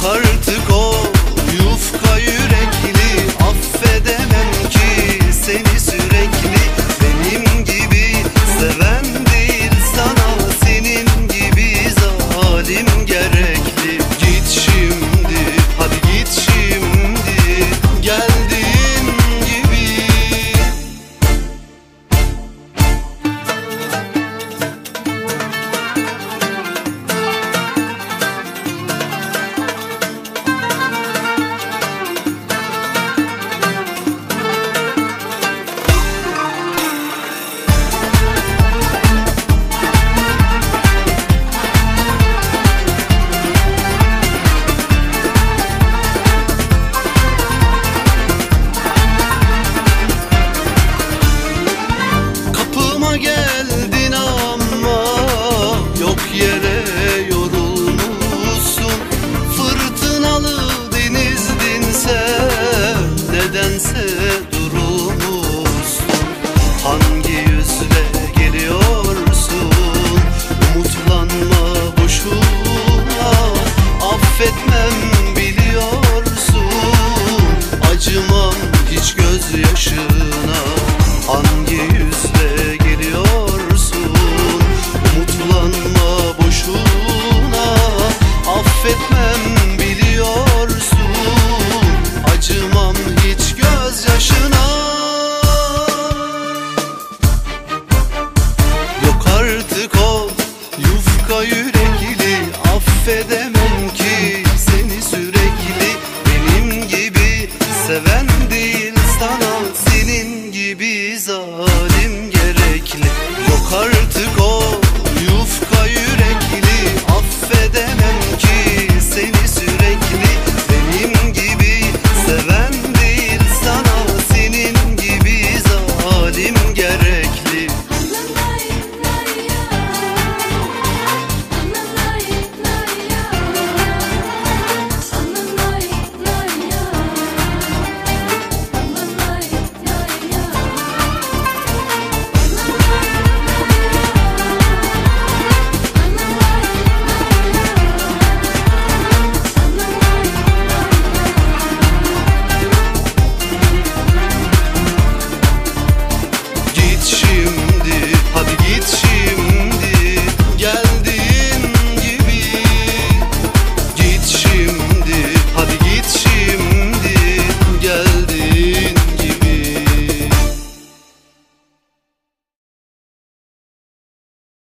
artık o yufka yürekli. Affedemem ki seni sürekli. Benim gibi seven değil sana senin gibi zalim gerekli. Git şimdi, hadi git şimdi, geldiğin gibi. Geldin ama yok yere yorulmuşsun. Fırtınalı denizdin sen, nedense durulmuşsun. Hangi yüzle geliyorsun? Umutlanma boşuna, affetmem biliyorsun. Acımam hiç gözyaşına. Hangi yüzle geliyorsun? Umutlanma boşuna, affetmem